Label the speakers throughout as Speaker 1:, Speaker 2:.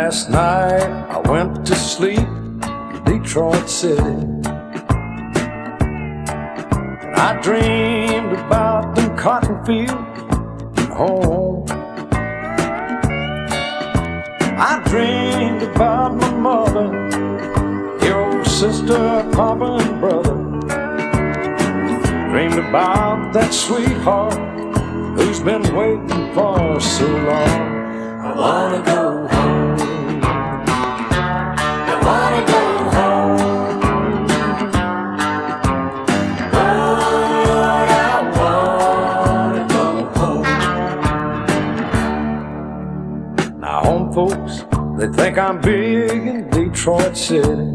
Speaker 1: Last night I went to sleep in Detroit City, and I dreamed about them cotton fields and home. I dreamed about my mother, your sister, papa, and brother. Dreamed about that sweetheart who's been waiting for so long. I wanna go home. I wanna go home. Oh Lord, I wanna go home. Now home folks, they think I'm big in Detroit City,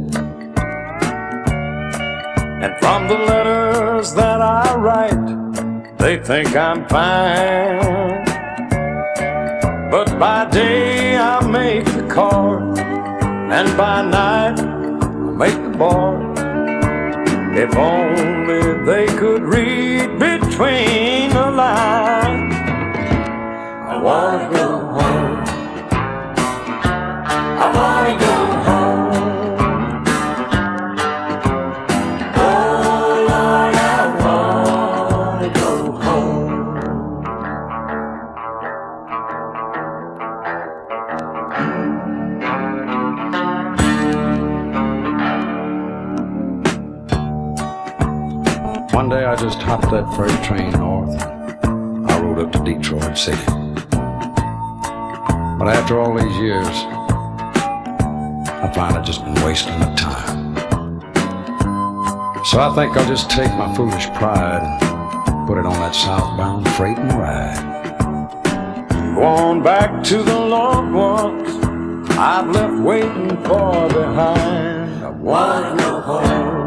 Speaker 1: and from the letters that I write, they think I'm fine. But by day I make the card, and by night I make the bar. If only they could read between the lines. I wanna go home. I wanna go home. Oh Lord, I wanna go home. One day I just hopped that freight train north. I rode up to Detroit City. But after all these years, I find I've just been wasting my time. So I think I'll just take my foolish pride and put it on that southbound freight and ride. Go on back to the loved ones I've left waiting for behind. I wanna go home.